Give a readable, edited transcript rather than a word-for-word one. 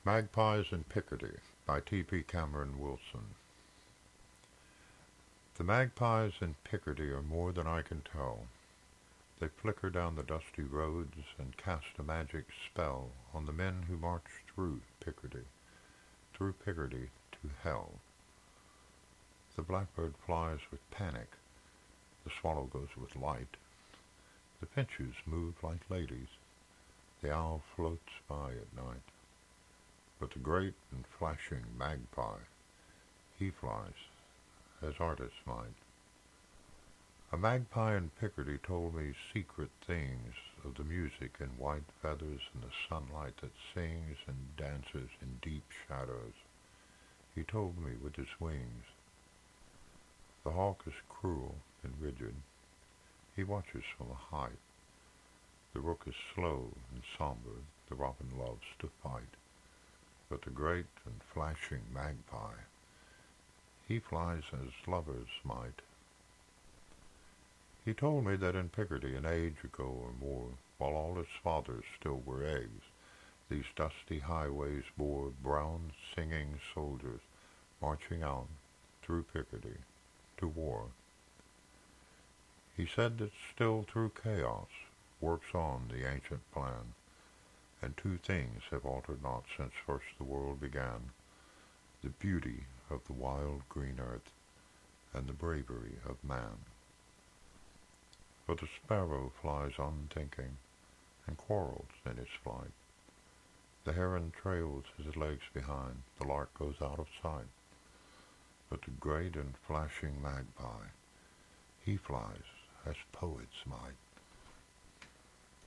Magpies in Picardy by T.P. Cameron Wilson. The magpies in Picardy are more than I can tell. They flicker down the dusty roads and cast a magic spell on the men who march through Picardy to hell. The blackbird flies with panic, the swallow goes with light, the finches move like ladies, the owl floats by at night. But the great and flashing magpie, he flies as artists might. A magpie in Picardy told me secret things of the music in white feathers and the sunlight that sings and dances in deep shadows. He told me with his wings. The hawk is cruel and rigid. He watches from a height. The rook is slow and somber. The robin loves to fight. But the great and flashing magpie, he flies as lovers might. He told me that in Picardy an age ago or more, while all its fathers still were eggs, these dusty highways bore brown singing soldiers marching out through Picardy to war. He said that still through chaos works on the ancient plan, and two things have altered not since first the world began, the beauty of the wild green earth and the bravery of man. For the sparrow flies unthinking and quarrels in his flight. The heron trails his legs behind, the lark goes out of sight. But the great and flashing magpie, he flies as poets might.